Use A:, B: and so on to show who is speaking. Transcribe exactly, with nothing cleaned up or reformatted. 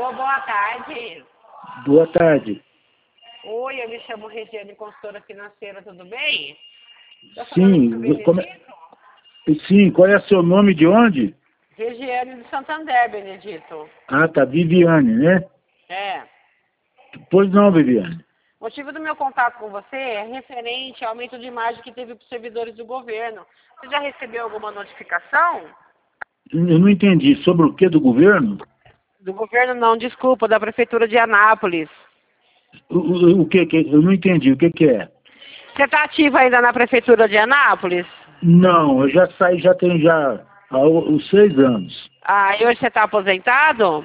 A: Alô, boa tarde.
B: Boa tarde.
A: Oi, eu me chamo Regiane, consultora financeira, tudo bem? Tá
B: Sim, como é... Sim, qual é o seu nome, de onde?
A: Regiane de Santander, Benedito.
B: Ah, tá, Viviane, né?
A: É.
B: Pois não, Viviane.
A: O motivo do meu contato com você é referente ao aumento de imagem que teve para os servidores do governo. Você já recebeu alguma notificação?
B: Eu não entendi. Sobre o que do governo?
A: Do governo não, desculpa, da Prefeitura de Anápolis.
B: O, o, o que que... Eu não entendi. O que que é?
A: Você está ativo ainda na Prefeitura de Anápolis?
B: Não, eu já saí, já tenho já há os seis anos.
A: Ah, e hoje você está aposentado?